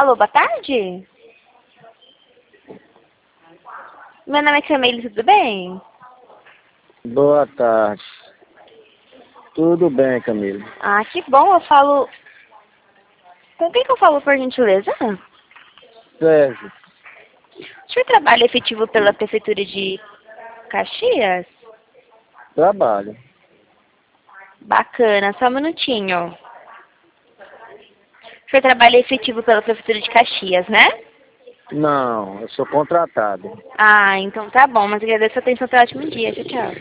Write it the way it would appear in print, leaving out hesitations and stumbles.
Alô, boa tarde? Meu nome é Camille, tudo bem? Boa tarde. Tudo bem, Camila? Ah, que bom, eu falo... Com quem que eu falo, por gentileza? Sérgio, O senhor trabalha efetivo pela Prefeitura de Caxias? trabalho. Bacana, só um minutinho. O senhor trabalha efetivo pela Prefeitura de Caxias, né? Não, eu sou contratado. Ah, então tá bom, mas agradeço a atenção, tenha um ótimo dia. Tchau, tchau.